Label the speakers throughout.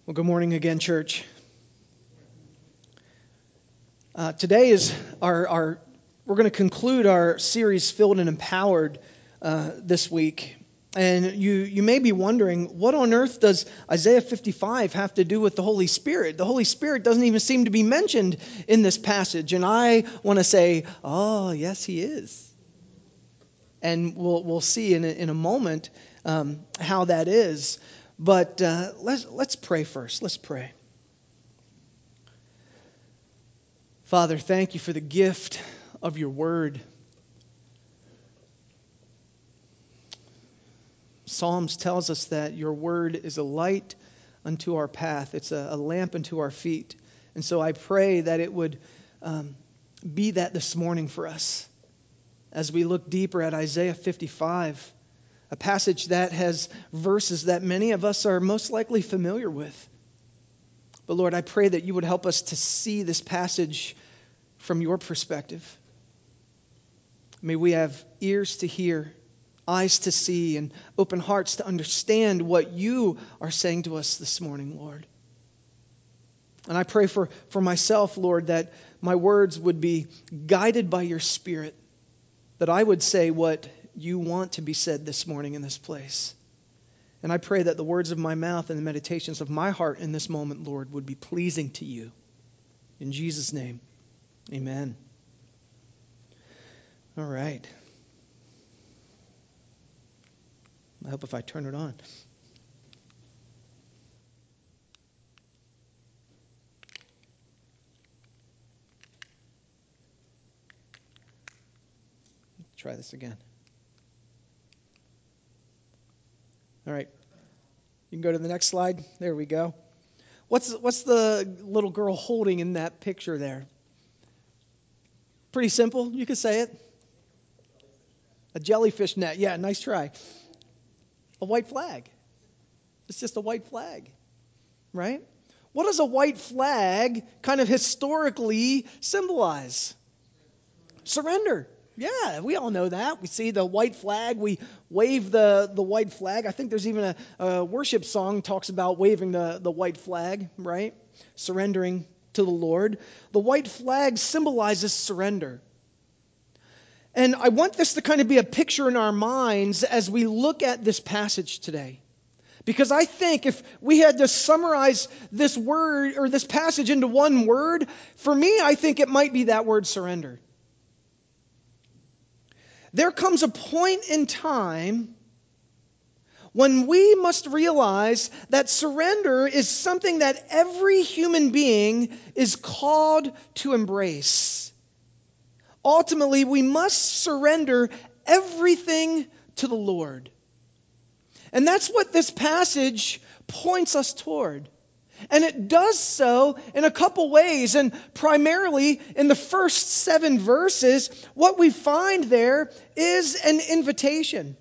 Speaker 1: Well, good morning again, church. Today is we're going to conclude our series, Filled and Empowered, this week. And you may be wondering, what on earth does Isaiah 55 have to do with the Holy Spirit? The Holy Spirit doesn't even seem to be mentioned in this passage. And I want to say, oh, yes, he is. And we'll see in a moment how that is. But let's pray first. Let's pray. Father, thank you for the gift of your word. Psalms tells us that your word is a light unto our path. It's a lamp unto our feet. And so I pray that it would be that this morning for us as we look deeper at Isaiah 55, a passage that has verses that many of us are most likely familiar with. But Lord, I pray that you would help us to see this passage from your perspective. May we have ears to hear, eyes to see, and open hearts to understand what you are saying to us this morning, Lord. And I pray for myself, Lord, that my words would be guided by your Spirit, that I would say what you want to be said this morning in this place. And I pray that the words of my mouth and the meditations of my heart in this moment, Lord, would be pleasing to you. In Jesus' name, amen. All right. I hope if I turn it on. Try this again. All right. You can go to the next slide. There we go. What's the little girl holding in that picture there? Pretty simple. You could say it. A jellyfish net. Yeah, nice try. A white flag. It's just a white flag, right? What does a white flag kind of historically symbolize? Surrender. Yeah, we all know that. We see the white flag. We wave the white flag. I think there's even a worship song talks about waving the white flag, right? Surrendering to the Lord. The white flag symbolizes surrender. And I want this to kind of be a picture in our minds as we look at this passage today. Because I think if we had to summarize this word or this passage into one word, for me, I think it might be that word surrender. There comes a point in time when we must realize that surrender is something that every human being is called to embrace. Ultimately, we must surrender everything to the Lord. And that's what this passage points us toward. And it does so in a couple ways. And primarily in the first 7 verses, what we find there is an invitation.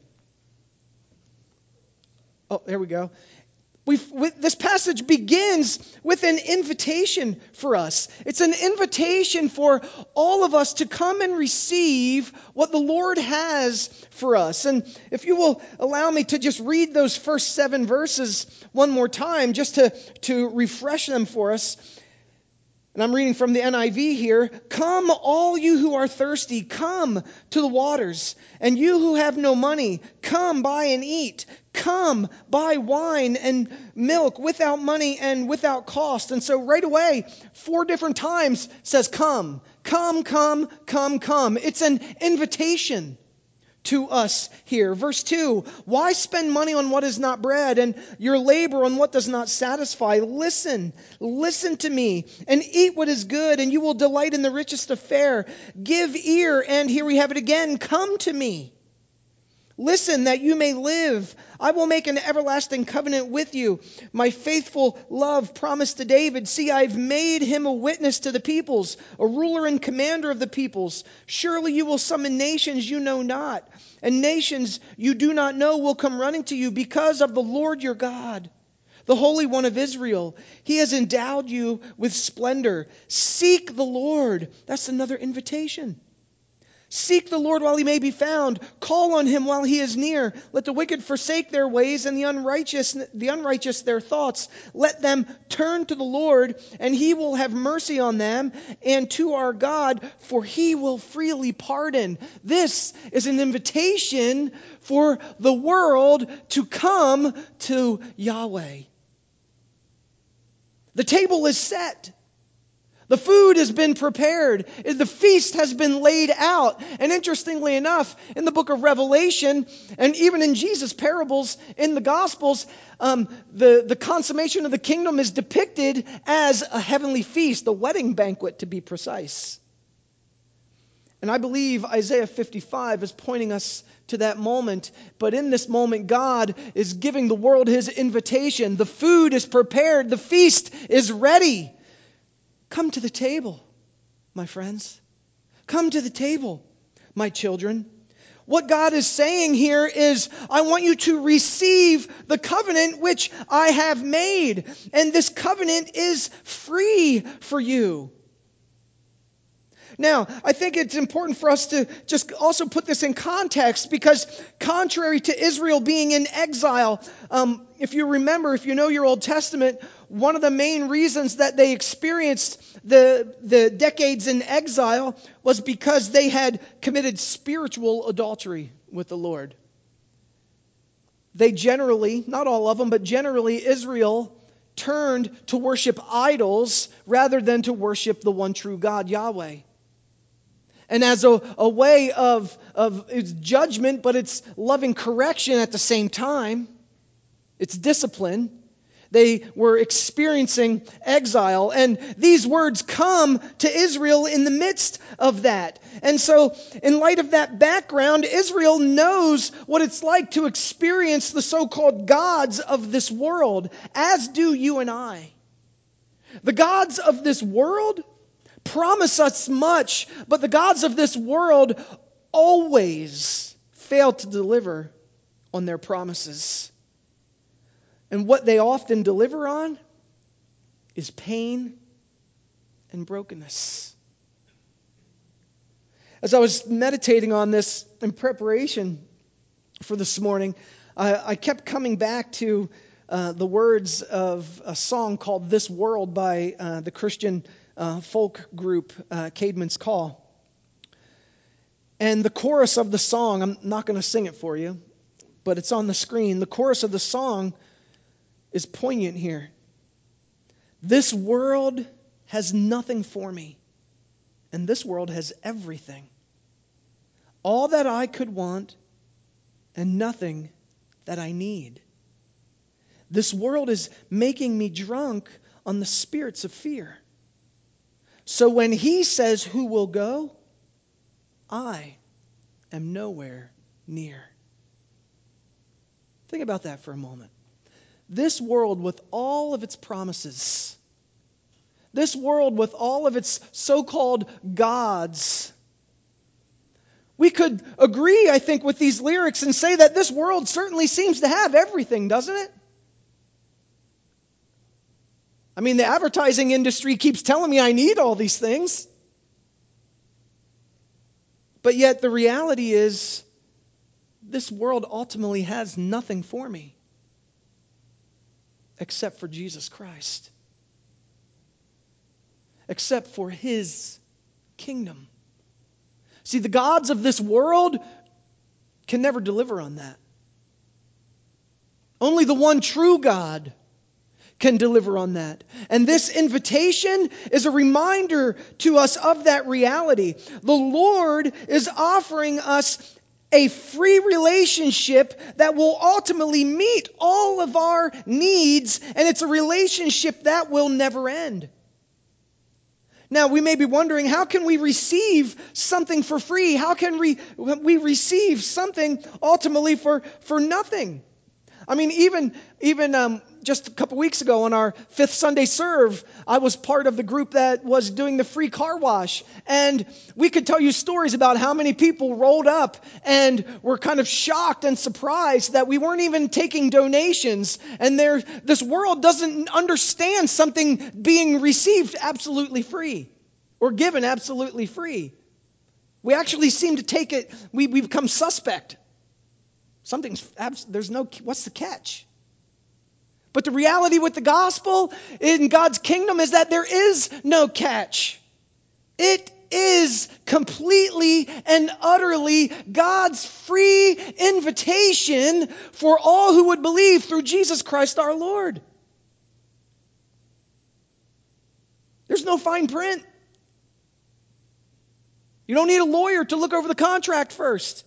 Speaker 1: Oh, there we go. This passage begins with an invitation for us. It's an invitation for all of us to come and receive what the Lord has for us. And if you will allow me to just read those first 7 verses one more time, just to refresh them for us. And I'm reading from the NIV here. Come, all you who are thirsty, come to the waters. And you who have no money, come buy and eat. Come, buy wine and milk without money and without cost. And so right away, 4 different times says come. Come, come, come, come. It's an invitation to us here. Verse 2, why spend money on what is not bread and your labor on what does not satisfy? Listen to me and eat what is good, and you will delight in the richest of fare. Give ear, and here we have it again, come to me. Listen that you may live. I will make an everlasting covenant with you. My faithful love promised to David. See, I've made him a witness to the peoples, a ruler and commander of the peoples. Surely you will summon nations you know not, and nations you do not know will come running to you because of the Lord your God, the Holy One of Israel. He has endowed you with splendor. Seek the Lord. That's another invitation. Seek the Lord while he may be found. Call on him while he is near. Let the wicked forsake their ways and the unrighteous their thoughts. Let them turn to the Lord, and he will have mercy on them, and to our God, for he will freely pardon. This is an invitation for the world to come to Yahweh. The table is set. The food has been prepared. The feast has been laid out. And interestingly enough, in the book of Revelation, and even in Jesus' parables in the Gospels, the consummation of the kingdom is depicted as a heavenly feast, a wedding banquet to be precise. And I believe Isaiah 55 is pointing us to that moment. But in this moment, God is giving the world his invitation. The food is prepared. The feast is ready. Come to the table, my friends. Come to the table, my children. What God is saying here is, I want you to receive the covenant which I have made. And this covenant is free for you. Now, I think it's important for us to just also put this in context, because contrary to Israel being in exile, if you remember, if you know your Old Testament, one of the main reasons that they experienced the decades in exile was because they had committed spiritual adultery with the Lord. They generally, not all of them, but generally Israel turned to worship idols rather than to worship the one true God, Yahweh. And as a way of it's judgment, but it's loving correction at the same time, it's discipline, they were experiencing exile. And these words come to Israel in the midst of that. And so, in light of that background, Israel knows what it's like to experience the so-called gods of this world, as do you and I. The gods of this world promise us much, but the gods of this world always fail to deliver on their promises. And what they often deliver on is pain and brokenness. As I was meditating on this in preparation for this morning, I kept coming back to the words of a song called "This World" by the Christian folk group Caedmon's Call. And the chorus of the song, I'm not going to sing it for you, but it's on the screen. The chorus of the song is poignant here. This world has nothing for me, and this world has everything. All that I could want, and nothing that I need. This world is making me drunk on the spirits of fear. So when he says, "Who will go?" I am nowhere near. Think about that for a moment. This world with all of its promises, this world with all of its so-called gods, we could agree, I think, with these lyrics and say that this world certainly seems to have everything, doesn't it? I mean, the advertising industry keeps telling me I need all these things. But yet the reality is, this world ultimately has nothing for me except for Jesus Christ. Except for his kingdom. See, the gods of this world can never deliver on that. Only the one true God can deliver on that. And this invitation is a reminder to us of that reality. The Lord is offering us a free relationship that will ultimately meet all of our needs, and it's a relationship that will never end. Now, we may be wondering, how can we receive something for free? How can we receive something ultimately for nothing? I mean, even just a couple weeks ago on our fifth Sunday serve, I was part of the group that was doing the free car wash. And we could tell you stories about how many people rolled up and were kind of shocked and surprised that we weren't even taking donations. And this world doesn't understand something being received absolutely free or given absolutely free. We actually seem to take it, we become suspect. What's the catch? But the reality with the gospel in God's kingdom is that there is no catch. It is completely and utterly God's free invitation for all who would believe through Jesus Christ our Lord. There's no fine print. You don't need a lawyer to look over the contract first.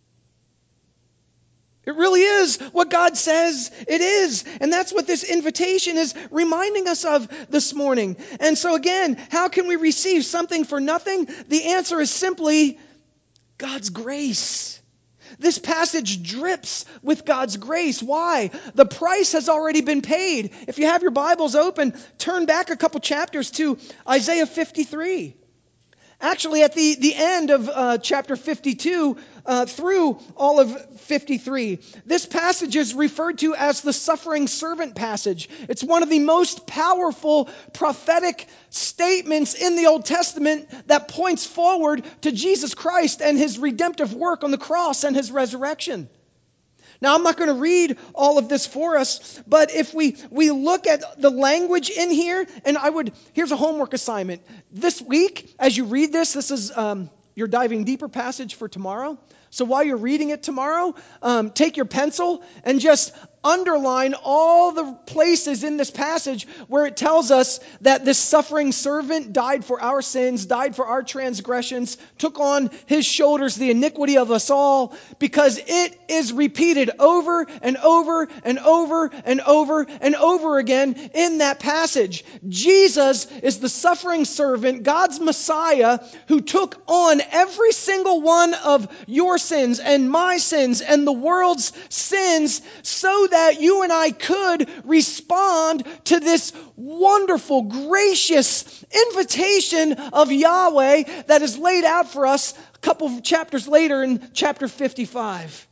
Speaker 1: It really is what God says it is. And that's what this invitation is reminding us of this morning. And so again, how can we receive something for nothing? The answer is simply God's grace. This passage drips with God's grace. Why? The price has already been paid. If you have your Bibles open, turn back a couple chapters to Isaiah 53. Actually, at the end of chapter 52 through all of 53, this passage is referred to as the suffering servant passage. It's one of the most powerful prophetic statements in the Old Testament that points forward to Jesus Christ and his redemptive work on the cross and his resurrection. Now, I'm not going to read all of this for us, but if we look at the language in here, and here's a homework assignment. This week, as you read this is your diving deeper passage for tomorrow. So while you're reading it tomorrow, take your pencil and just underline all the places in this passage where it tells us that this suffering servant died for our sins, died for our transgressions, took on his shoulders the iniquity of us all, because it is repeated over and over and over and over and over again in that passage. Jesus is the suffering servant, God's Messiah, who took on every single one of your sins and my sins and the world's sins so that you and I could respond to this wonderful, gracious invitation of Yahweh that is laid out for us a couple of chapters later in chapter 55.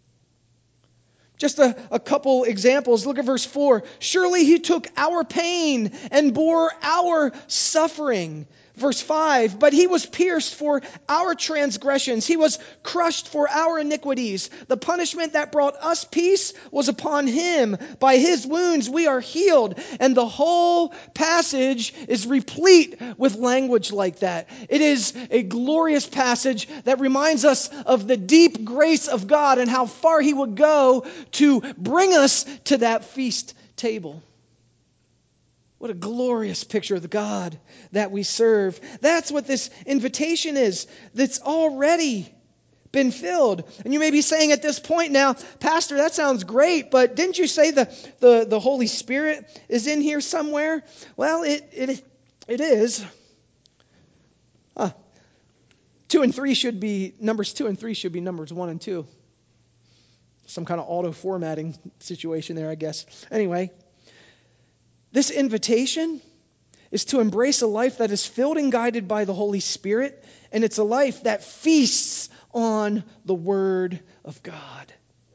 Speaker 1: Just a couple examples. Look at verse 4. Surely he took our pain and bore our suffering. Verse 5, but he was pierced for our transgressions. He was crushed for our iniquities. The punishment that brought us peace was upon him. By his wounds we are healed. And the whole passage is replete with language like that. It is a glorious passage that reminds us of the deep grace of God and how far he would go to bring us to that feast table. What a glorious picture of the God that we serve. That's what this invitation is. That's already been filled. And you may be saying at this point now, Pastor, that sounds great, but didn't you say the Holy Spirit is in here somewhere? Well, it is. Numbers 2 and 3 should be numbers 1 and 2. Some kind of auto formatting situation there, I guess. Anyway. This invitation is to embrace a life that is filled and guided by the Holy Spirit, and it's a life that feasts on the Word of God.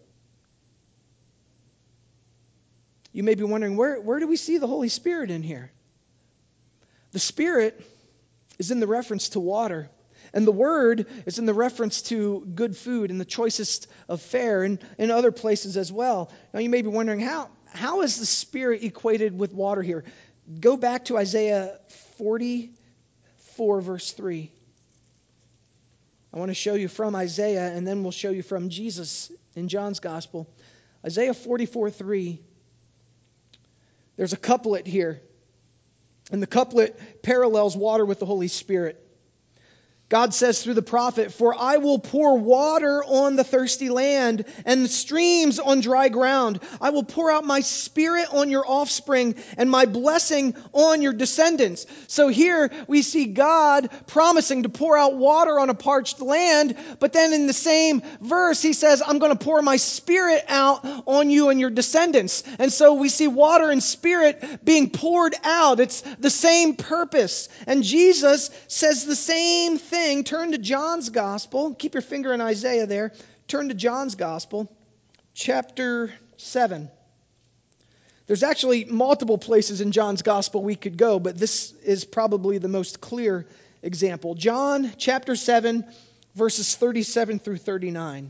Speaker 1: You may be wondering, where do we see the Holy Spirit in here? The Spirit is in the reference to water, and the Word is in the reference to good food and the choicest of fare, and in other places as well. Now you may be wondering, how is the Spirit equated with water here? Go back to Isaiah 44, verse 3. I want to show you from Isaiah, and then we'll show you from Jesus in John's Gospel. Isaiah 44, 3. There's a couplet here, and the couplet parallels water with the Holy Spirit. God says through the prophet, for I will pour water on the thirsty land and streams on dry ground. I will pour out my Spirit on your offspring and my blessing on your descendants. So here we see God promising to pour out water on a parched land, but then in the same verse he says, I'm going to pour my Spirit out on you and your descendants. And so we see water and Spirit being poured out. It's the same purpose. And Jesus says the same thing. Turn to John's Gospel. Keep your finger in Isaiah there. Turn to John's Gospel, chapter 7. There's actually multiple places in John's Gospel we could go, but this is probably the most clear example. John chapter 7, verses 37 through 39.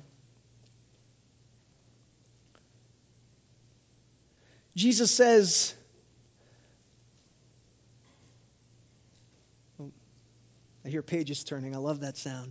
Speaker 1: Jesus says, I hear pages turning. I love that sound.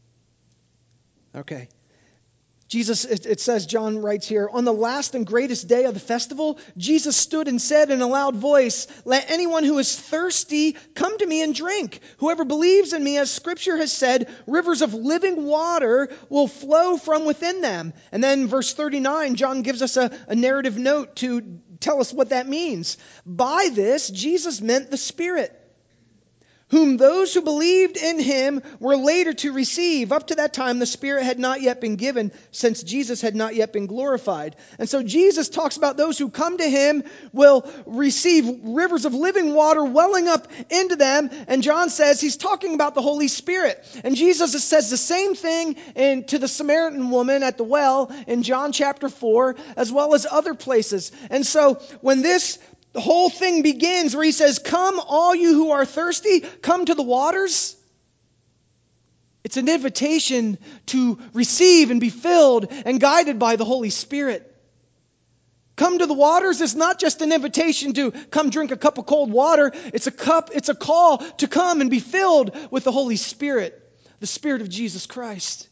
Speaker 1: Okay. Jesus, it says, John writes here, on the last and greatest day of the festival, Jesus stood and said in a loud voice, let anyone who is thirsty come to me and drink. Whoever believes in me, as Scripture has said, rivers of living water will flow from within them. And then verse 39, John gives us a narrative note to tell us what that means. By this, Jesus meant the Spirit, whom those who believed in him were later to receive. Up to that time, the Spirit had not yet been given, since Jesus had not yet been glorified. And so Jesus talks about those who come to him will receive rivers of living water welling up into them. And John says he's talking about the Holy Spirit. And Jesus says the same thing to the Samaritan woman at the well in John chapter 4, as well as other places. And so when the whole thing begins where he says, come all you who are thirsty, come to the waters. It's an invitation to receive and be filled and guided by the Holy Spirit. Come to the waters is not just an invitation to come drink a cup of cold water. It's a call to come and be filled with the Holy Spirit, the Spirit of Jesus Christ.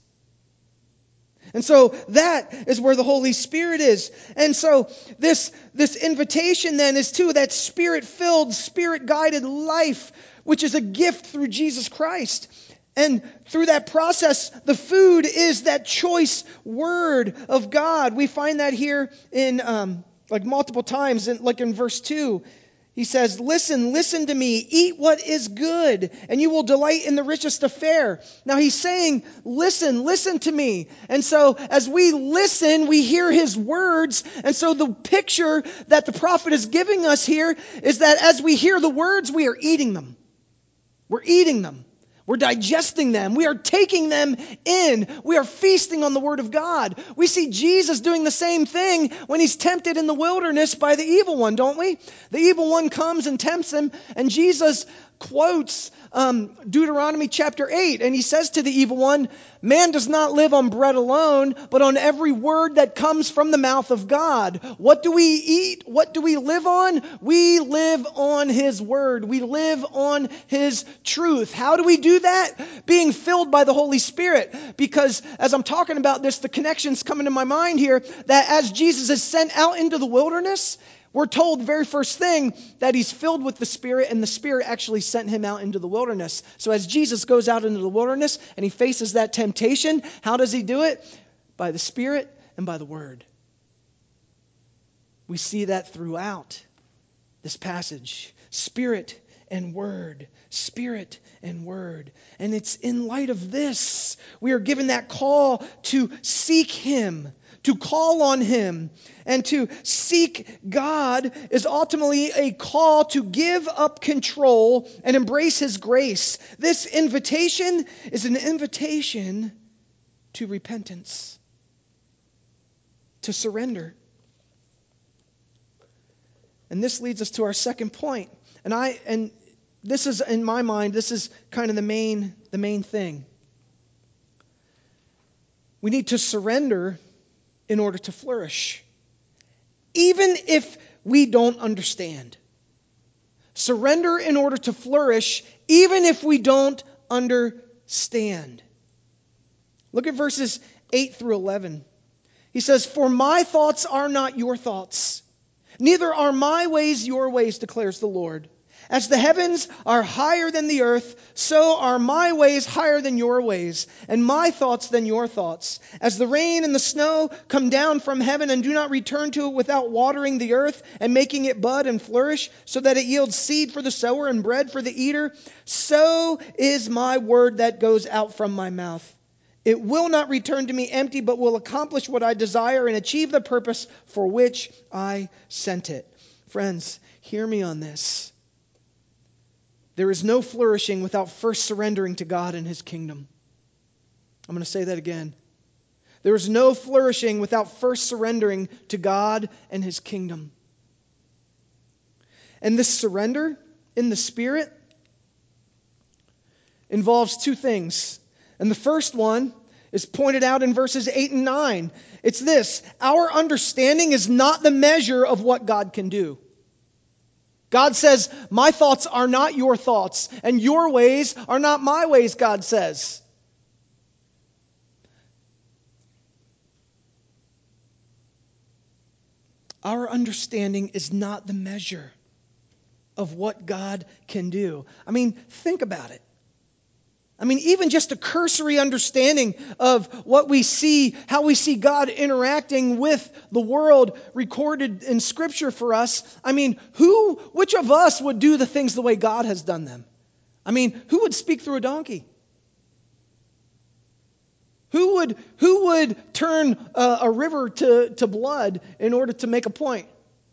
Speaker 1: And so that is where the Holy Spirit is. And so this invitation then is to that Spirit-filled, Spirit-guided life, which is a gift through Jesus Christ. And through that process, the food is that choice word of God. We find that here in multiple times, like in verse 2. He says, listen to me, eat what is good, and you will delight in the richest of fare. Now he's saying, listen to me. And so as we listen, we hear his words. And so the picture that the prophet is giving us here is that as we hear the words, we are eating them. We're eating them. We're digesting them. We are taking them in. We are feasting on the Word of God. We see Jesus doing the same thing when he's tempted in the wilderness by the evil one, don't we? The evil one comes and tempts him, and Jesus quotes Deuteronomy chapter 8, and he says to the evil one, man does not live on bread alone, but on every word that comes from the mouth of God. What do we eat? What do we live on? We live on his word. We live on his truth. How do we do that? Being filled by the Holy Spirit. Because as I'm talking about this, the connection's coming to my mind here that as Jesus is sent out into the wilderness, we're told the very first thing that he's filled with the Spirit, and the Spirit actually sent him out into the wilderness. So as Jesus goes out into the wilderness and he faces that temptation, how does he do it? By the Spirit and by the Word. We see that throughout this passage. Spirit and Word. Spirit and Word. And it's in light of this, we are given that call to seek him, to call on him. And to seek God is ultimately a call to give up control and embrace his grace. This invitation is an invitation to repentance, to surrender. And this leads us to our second point. And this is, in my mind, this is kind of the main thing. We need to surrender in order to flourish, even if we don't understand. Surrender in order to flourish, even if we don't understand. Look at verses 8 through 11. He says, for my thoughts are not your thoughts, neither are my ways your ways, declares the Lord. As the heavens are higher than the earth, so are my ways higher than your ways, and my thoughts than your thoughts. As the rain and the snow come down from heaven and do not return to it without watering the earth and making it bud and flourish, so that it yields seed for the sower and bread for the eater, so is my word that goes out from my mouth. It will not return to me empty, but will accomplish what I desire and achieve the purpose for which I sent it. Friends, hear me on this. There is no flourishing without first surrendering to God and his kingdom. I'm going to say that again. There is no flourishing without first surrendering to God and his kingdom. And this surrender in the Spirit involves two things. And the first one is pointed out in verses 8 and 9. It's this: our understanding is not the measure of what God can do. God says, my thoughts are not your thoughts, and your ways are not my ways, God says. Our understanding is not the measure of what God can do. I mean, think about it. I mean, even just a cursory understanding of what we see, how we see God interacting with the world recorded in Scripture for us. I mean, which of us would do the things the way God has done them? I mean, who would speak through a donkey? Who would turn a river to blood in order to make a point?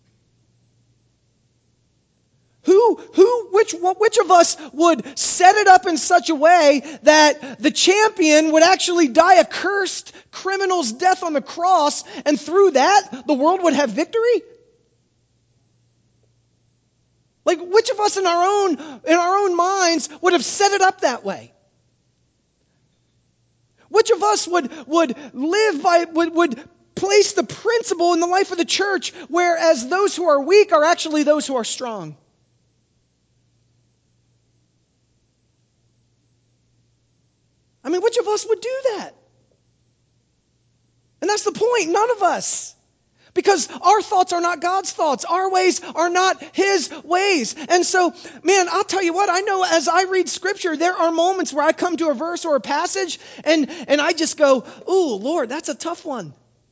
Speaker 1: Which of us would set it up in such a way that the champion would actually die a cursed criminal's death on the cross, and through that, the world would have victory? Like, which of us in our own minds would have set it up that way? Which of us would place the principle in the life of the church, whereas those who are weak are actually those who are strong? I mean, which of us would do that? And that's the point. None of us. Because our thoughts are not God's thoughts. Our ways are not His ways. And so, man, I'll tell you what, I know as I read Scripture, there are moments where I come to a verse or a passage and I just go, ooh, Lord, that's a tough one.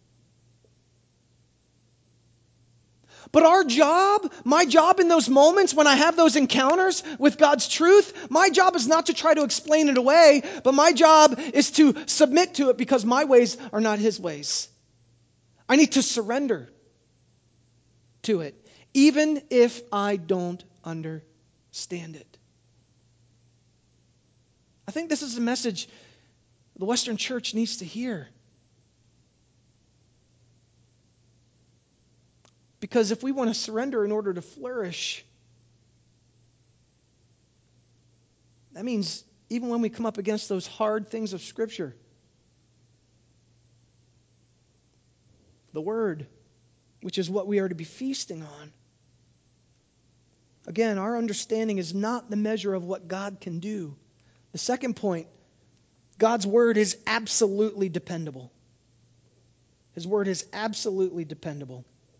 Speaker 1: But my job in those moments when I have those encounters with God's truth, my job is not to try to explain it away, but my job is to submit to it because my ways are not His ways. I need to surrender to it, even if I don't understand it. I think this is a message the Western church needs to hear. Because if we want to surrender in order to flourish, that means even when we come up against those hard things of Scripture, the Word, which is what we are to be feasting on. Again, our understanding is not the measure of what God can do. The second point, God's Word is absolutely dependable. His Word is absolutely dependable.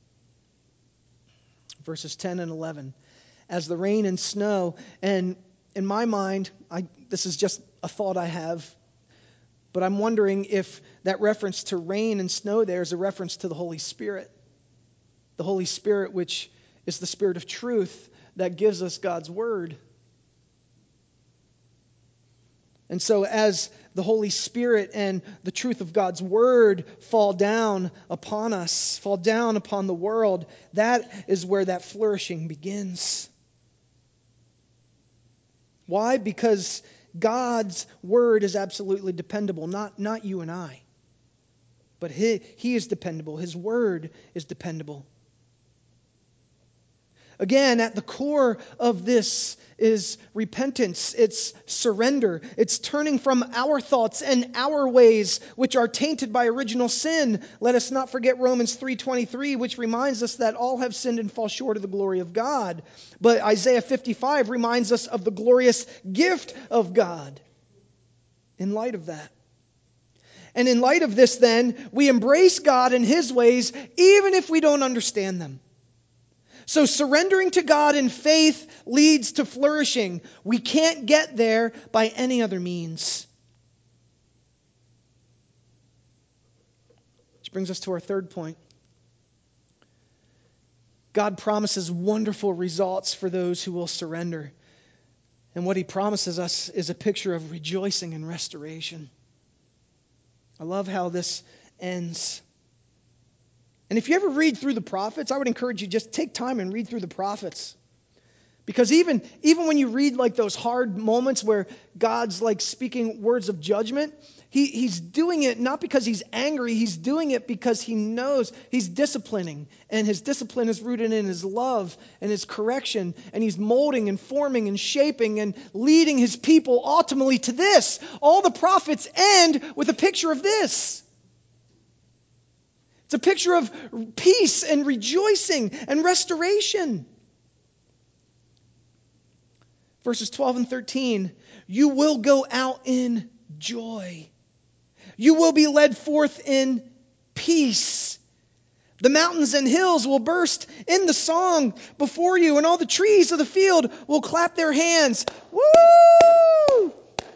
Speaker 1: Verses 10 and 11. As the rain and snow, and in my mind, this is just a thought I have, but I'm wondering if that reference to rain and snow there is a reference to the Holy Spirit. The Holy Spirit, which is the Spirit of truth that gives us God's Word. And so as the Holy Spirit and the truth of God's Word fall down upon us, fall down upon the world, that is where that flourishing begins. Why? Because God's Word is absolutely dependable, not you and I. But He is dependable. His Word is dependable. Again, at the core of this is repentance. It's surrender. It's turning from our thoughts and our ways, which are tainted by original sin. Let us not forget Romans 3:23, which reminds us that all have sinned and fall short of the glory of God. But Isaiah 55 reminds us of the glorious gift of God in light of that. And in light of this, then, we embrace God and His ways, even if we don't understand them. So surrendering to God in faith leads to flourishing. We can't get there by any other means. Which brings us to our third point. God promises wonderful results for those who will surrender. And what He promises us is a picture of rejoicing and restoration. I love how this ends. And if you ever read through the prophets, I would encourage you just take time and read through the prophets. Because even when you read like those hard moments where God's like speaking words of judgment, he's doing it not because he's angry. He's doing it because he knows he's disciplining. And his discipline is rooted in his love and his correction. And he's molding and forming and shaping and leading his people ultimately to this. All the prophets end with a picture of this. It's a picture of peace and rejoicing and restoration. Verses 12 and 13, you will go out in joy. You will be led forth in peace. The mountains and hills will burst in the song before you, and all the trees of the field will clap their hands. Woo!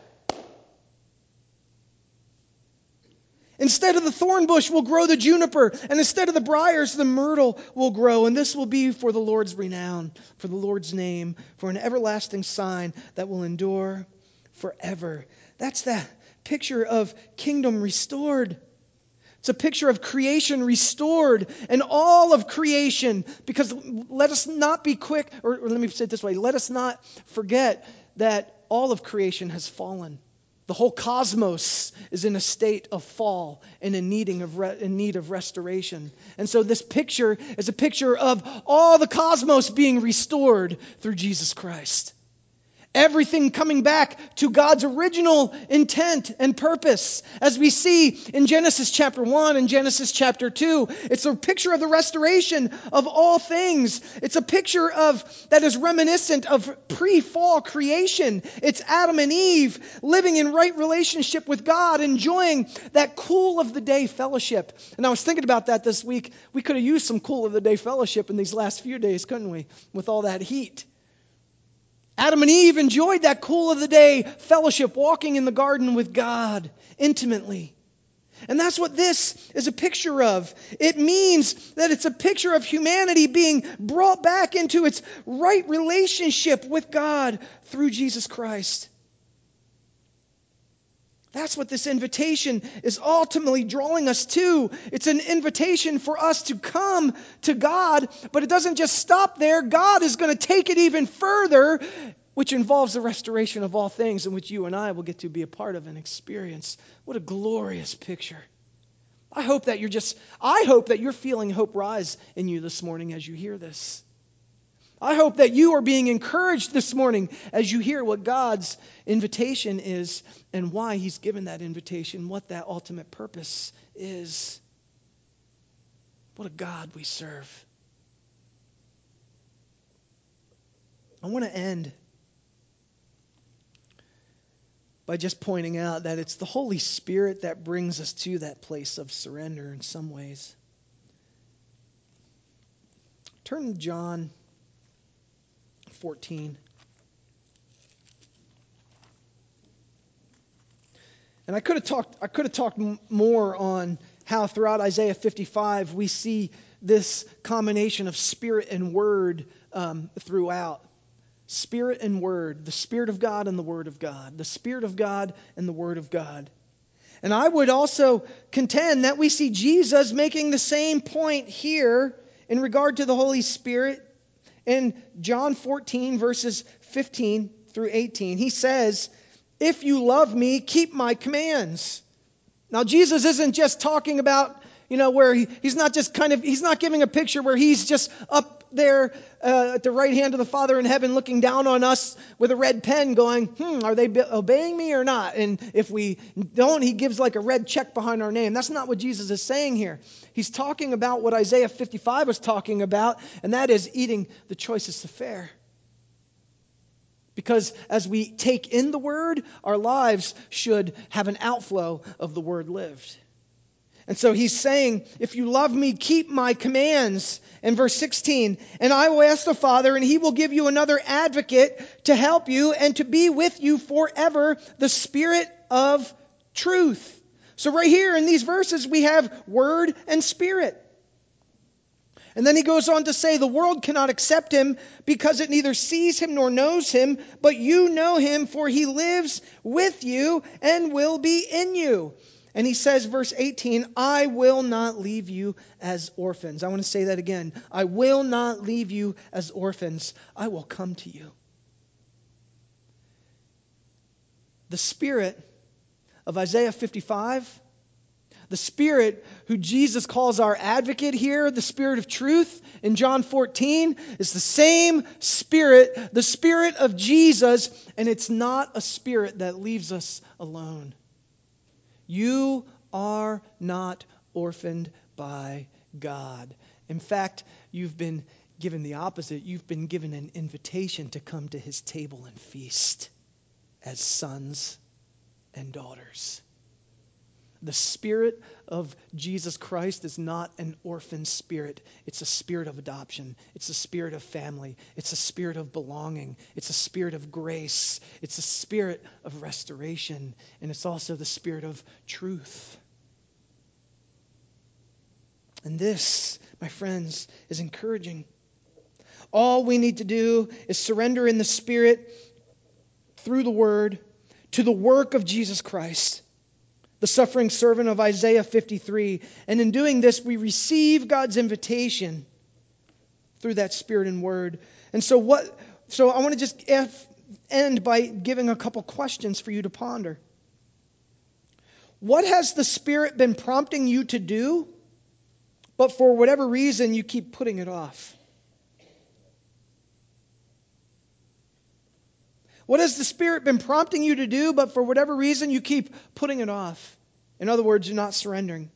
Speaker 1: Instead of the thorn bush will grow the juniper, and instead of the briars, the myrtle will grow. And this will be for the Lord's renown, for the Lord's name, for an everlasting sign that will endure forever. That's that picture of kingdom restored. It's a picture of creation restored and all of creation. Because let us not be quick, or let me say it this way, let us not forget that all of creation has fallen. The whole cosmos is in a state of fall and in need of restoration. And so this picture is a picture of all the cosmos being restored through Jesus Christ. Everything coming back to God's original intent and purpose. As we see in Genesis chapter 1 and Genesis chapter 2, it's a picture of the restoration of all things. It's a picture that is reminiscent of pre-fall creation. It's Adam and Eve living in right relationship with God, enjoying that cool of the day fellowship. And I was thinking about that this week. We could have used some cool of the day fellowship in these last few days, couldn't we? With all that heat. Adam and Eve enjoyed that cool of the day fellowship, walking in the garden with God intimately. And that's what this is a picture of. It means that it's a picture of humanity being brought back into its right relationship with God through Jesus Christ. That's what this invitation is ultimately drawing us to. It's an invitation for us to come to God, but it doesn't just stop there. God is going to take it even further, which involves the restoration of all things, in which you and I will get to be a part of and experience. What a glorious picture. I hope that you're feeling hope rise in you this morning as you hear this. I hope that you are being encouraged this morning as you hear what God's invitation is and why He's given that invitation, what that ultimate purpose is. What a God we serve. I want to end by just pointing out that it's the Holy Spirit that brings us to that place of surrender in some ways. Turn to John 14. And I could have talked more on how throughout Isaiah 55 we see this combination of spirit and word throughout. Spirit and word, the Spirit of God and the Word of God, the Spirit of God and the Word of God. And I would also contend that we see Jesus making the same point here in regard to the Holy Spirit. In John 14, verses 15 through 18, he says, "If you love me, keep my commands." Now, Jesus isn't just talking about, where he's not giving a picture where he's just up there at the right hand of the Father in heaven looking down on us with a red pen going, are they obeying me or not? And if we don't, he gives like a red check behind our name. That's not what Jesus is saying here. He's talking about what Isaiah 55 was talking about, and that is eating the choicest of fare. Because as we take in the Word, our lives should have an outflow of the Word lived. And so he's saying, if you love me, keep my commands. In verse 16, and I will ask the Father, and he will give you another advocate to help you and to be with you forever, the Spirit of truth. So right here in these verses, we have Word and Spirit. And then he goes on to say, the world cannot accept him because it neither sees him nor knows him, but you know him, for he lives with you and will be in you. And he says, verse 18, I will not leave you as orphans. I want to say that again. I will not leave you as orphans. I will come to you. The Spirit of Isaiah 55, the Spirit who Jesus calls our advocate here, the Spirit of truth in John 14, is the same Spirit, the Spirit of Jesus, and it's not a Spirit that leaves us alone. You are not orphaned by God. In fact, you've been given the opposite. You've been given an invitation to come to his table and feast as sons and daughters. The Spirit of Jesus Christ is not an orphan spirit. It's a spirit of adoption. It's a spirit of family. It's a spirit of belonging. It's a spirit of grace. It's a spirit of restoration. And it's also the spirit of truth. And this, my friends, is encouraging. All we need to do is surrender in the Spirit through the Word to the work of Jesus Christ, the suffering servant of Isaiah 53. And in doing this, we receive God's invitation through that Spirit and Word. And so I want to just end by giving a couple questions for you to ponder. What has the Spirit been prompting you to do, but for whatever reason you keep putting it off? What has the Spirit been prompting you to do, but for whatever reason you keep putting it off? In other words, you're not surrendering.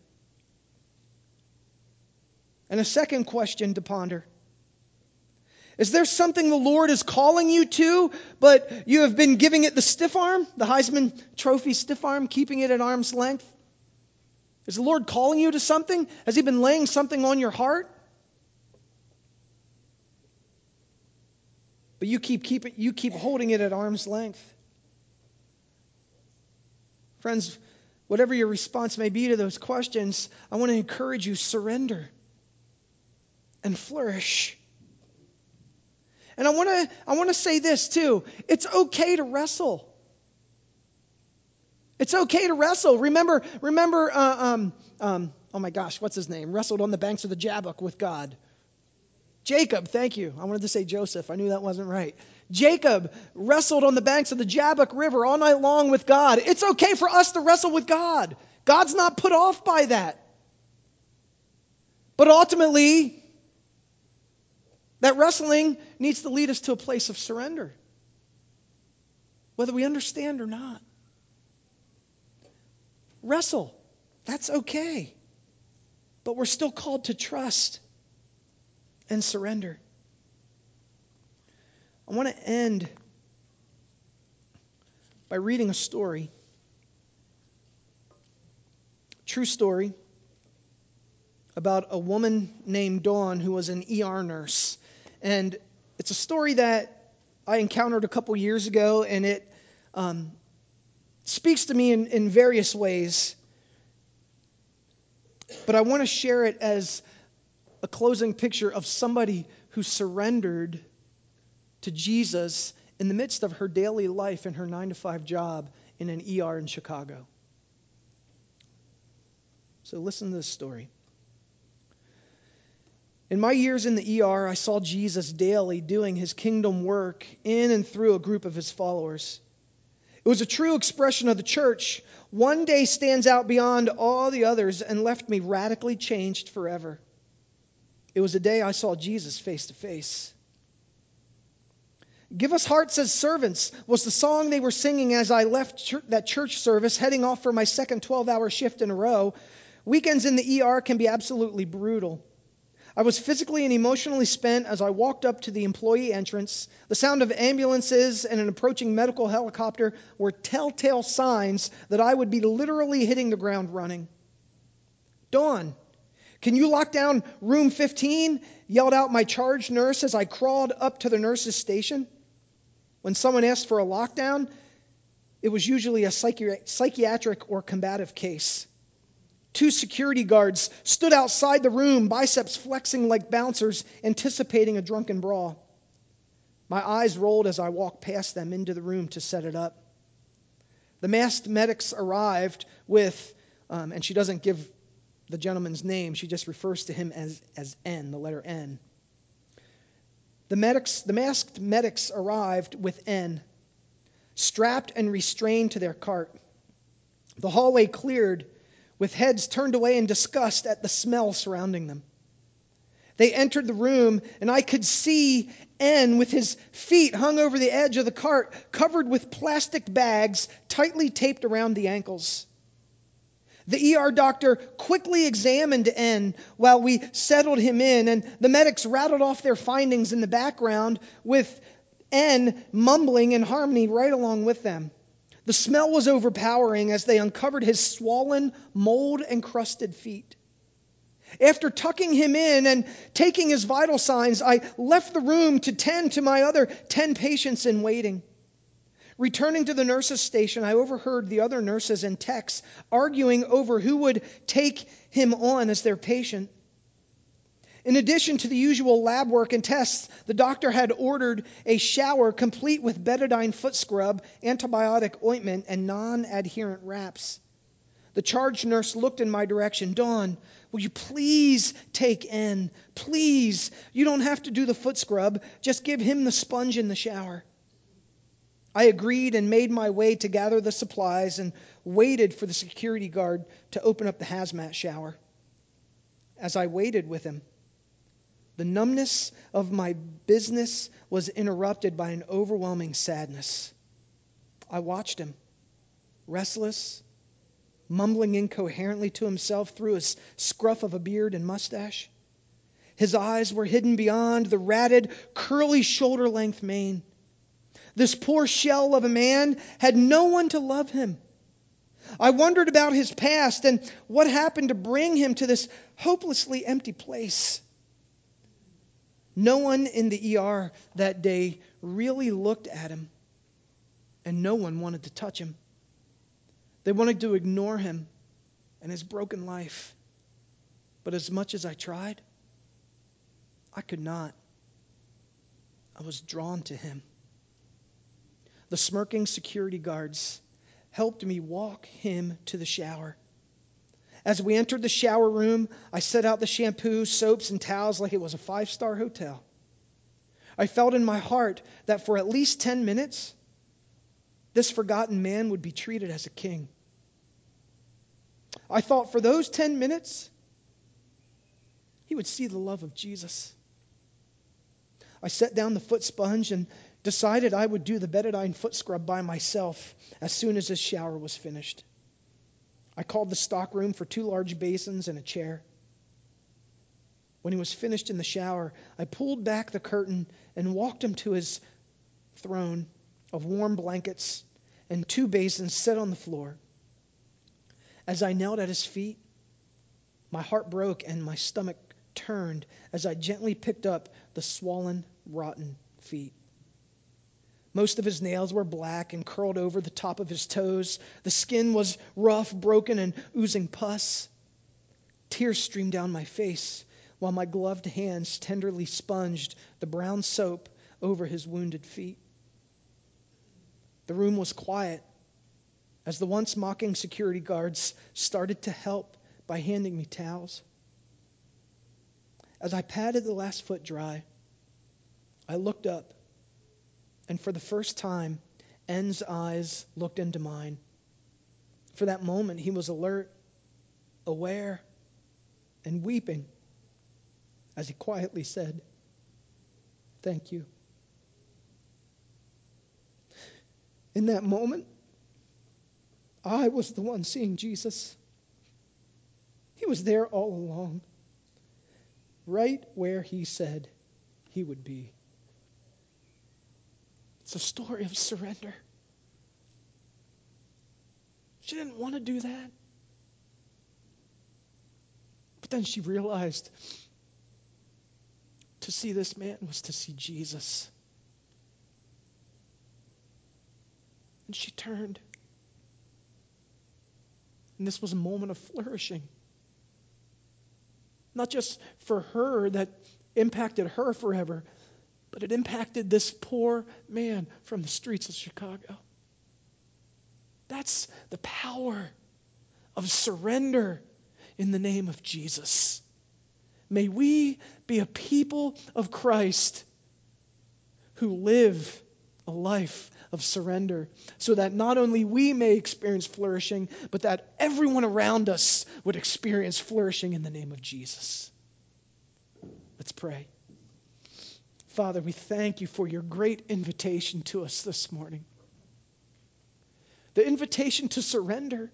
Speaker 1: And a second question to ponder. Is there something the Lord is calling you to, but you have been giving it the stiff arm, the Heisman Trophy stiff arm, keeping it at arm's length? Is the Lord calling you to something? Has he been laying something on your heart? But you keep holding it at arm's length. Friends, whatever your response may be to those questions, I want to encourage you, surrender and flourish. And I want to say this too. It's okay to wrestle. It's okay to wrestle. Remember, oh my gosh, what's his name? Wrestled on the banks of the Jabbok with God. Jacob, thank you. I wanted to say Joseph. I knew that wasn't right. Jacob wrestled on the banks of the Jabbok River all night long with God. It's okay for us to wrestle with God. God's not put off by that. But ultimately, that wrestling needs to lead us to a place of surrender, whether we understand or not. Wrestle. That's okay. But we're still called to trust and surrender. I want to end by reading a story. True story about a woman named Dawn who was an ER nurse. And it's a story that I encountered a couple years ago, and it speaks to me in various ways. But I want to share it as a closing picture of somebody who surrendered to Jesus in the midst of her daily life and her 9-to-5 job in an ER in Chicago. So listen to this story. In my years in the ER, I saw Jesus daily doing his kingdom work in and through a group of his followers. It was a true expression of the church. One day stands out beyond all the others and left me radically changed forever. It was a day I saw Jesus face to face. Give us hearts as servants was the song they were singing as I left that church service, heading off for my second 12-hour shift in a row. Weekends in the ER can be absolutely brutal. I was physically and emotionally spent as I walked up to the employee entrance. The sound of ambulances and an approaching medical helicopter were telltale signs that I would be literally hitting the ground running. Dawn, can you lock down room 15? Yelled out my charge nurse as I crawled up to the nurse's station. When someone asked for a lockdown, it was usually a psychiatric or combative case. 2 security guards stood outside the room, biceps flexing like bouncers, anticipating a drunken brawl. My eyes rolled as I walked past them into the room to set it up. The masked medics arrived with And she doesn't give the gentleman's name. She just refers to him as N, the letter N. The masked medics arrived with N, strapped and restrained to their cart. The hallway cleared, with heads turned away in disgust at the smell surrounding them. They entered the room, and I could see N with his feet hung over the edge of the cart, covered with plastic bags tightly taped around the ankles. The ER doctor quickly examined N while we settled him in, and the medics rattled off their findings in the background, with N mumbling in harmony right along with them. The smell was overpowering as they uncovered his swollen, mold-encrusted feet. After tucking him in and taking his vital signs, I left the room to tend to my other 10 patients in waiting. Returning to the nurses' station, I overheard the other nurses and techs arguing over who would take him on as their patient. In addition to the usual lab work and tests, the doctor had ordered a shower complete with betadine foot scrub, antibiotic ointment, and non-adherent wraps. The charge nurse looked in my direction. "Dawn, will you please take N? Please. You don't have to do the foot scrub. Just give him the sponge in the shower." I agreed and made my way to gather the supplies and waited for the security guard to open up the hazmat shower. As I waited with him, the numbness of my business was interrupted by an overwhelming sadness. I watched him, restless, mumbling incoherently to himself through his scruff of a beard and mustache. His eyes were hidden beyond the ratted, curly shoulder-length mane. This poor shell of a man had no one to love him. I wondered about his past and what happened to bring him to this hopelessly empty place. No one in the ER that day really looked at him, and no one wanted to touch him. They wanted to ignore him and his broken life. But as much as I tried, I could not. I was drawn to him. The smirking security guards helped me walk him to the shower. As we entered the shower room, I set out the shampoo, soaps, and towels like it was a 5-star hotel. I felt in my heart that for at least 10 minutes, this forgotten man would be treated as a king. I thought for those 10 minutes, he would see the love of Jesus. I set down the foot sponge and decided I would do the betadine foot scrub by myself as soon as his shower was finished. I called the stockroom for 2 large basins and a chair. When he was finished in the shower, I pulled back the curtain and walked him to his throne of warm blankets and 2 basins set on the floor. As I knelt at his feet, my heart broke and my stomach turned as I gently picked up the swollen, rotten feet. Most of his nails were black and curled over the top of his toes. The skin was rough, broken, and oozing pus. Tears streamed down my face while my gloved hands tenderly sponged the brown soap over his wounded feet. The room was quiet as the once mocking security guards started to help by handing me towels. As I patted the last foot dry, I looked up, and for the first time, N's eyes looked into mine. For that moment, he was alert, aware, and weeping as he quietly said, "Thank you." In that moment, I was the one seeing Jesus. He was there all along, right where he said he would be. It's a story of surrender. She didn't want to do that. But then she realized to see this man was to see Jesus. And she turned. And this was a moment of flourishing. Not just for her that impacted her forever, but it impacted this poor man from the streets of Chicago. That's the power of surrender in the name of Jesus. May we be a people of Christ who live a life of surrender, so that not only we may experience flourishing, but that everyone around us would experience flourishing in the name of Jesus. Let's pray. Father, we thank you for your great invitation to us this morning. The invitation to surrender.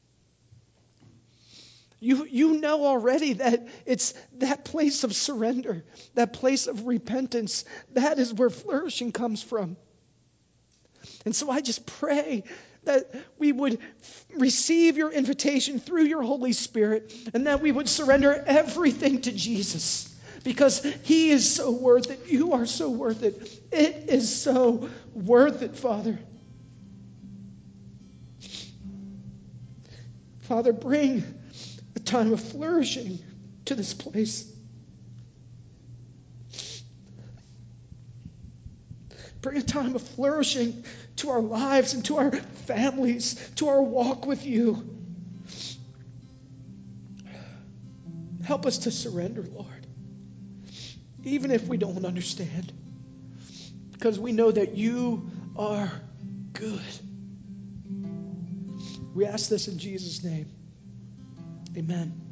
Speaker 1: You know already that it's that place of surrender, that place of repentance, that is where flourishing comes from. And so I just pray that we would receive your invitation through your Holy Spirit, and that we would surrender everything to Jesus, because he is so worth it. You are so worth it. It is so worth it, Father. Father, bring a time of flourishing to this place. Bring a time of flourishing to our lives and to our families, to our walk with you. Help us to surrender, Lord, even if we don't understand, because we know that you are good. We ask this in Jesus' name. Amen.